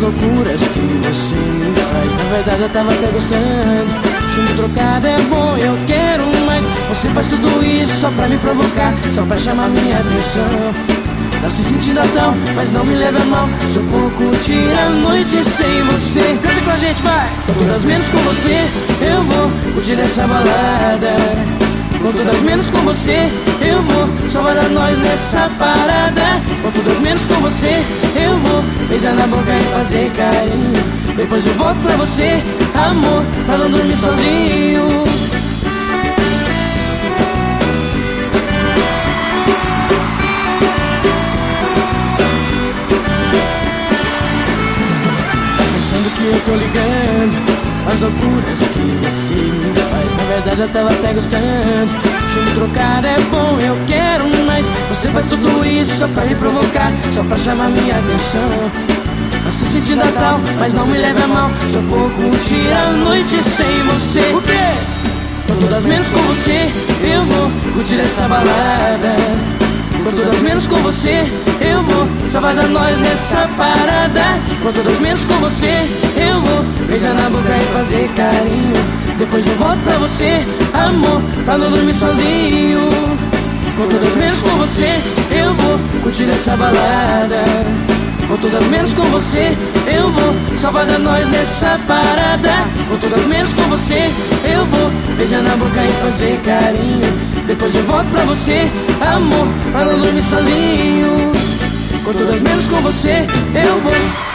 loucuras que você me faz. Na verdade eu tava até gostando. Chumbo trocado é bom, eu quero mais. Você faz tudo isso só pra me provocar, só pra chamar minha atenção. Tá se sentindo tão, mas não me leva a mal. Sou pouco curtir a noite sem você. Canta com a gente, vai! Com todas menos com você, eu vou curtir essa balada. Com todas menos com você, eu vou só vai dar nós nessa parada. Com todas menos com você, eu vou beijar na boca e fazer carinho. Depois eu volto pra você, amor, pra não dormir sozinho. Tá pensando que eu tô ligando as loucuras que você me faz. Na verdade eu tava até gostando. Chumbo trocado é bom, eu quero mais. Você faz tudo isso só pra me provocar, só pra chamar minha atenção. Tá se sentindo tal, mas não me leve a mal. Só vou curtir a noite sem você. O quê? Com todas menos com você, eu vou curtir essa balada. Com todas menos com você, eu vou só vai dar nós nessa parada. Com todas menos com você, eu vou beijar na boca e fazer carinho. Depois eu volto pra você, amor, pra não dormir sozinho. Com todas menos com você, eu vou curtir essa balada. Com todas menos com você, eu vou só vai dar nós nessa parada. Com todas menos com você, eu vou beijar na boca e fazer carinho. Depois eu volto pra você, amor, pra não dormir sozinho. Com todas menos com você, eu vou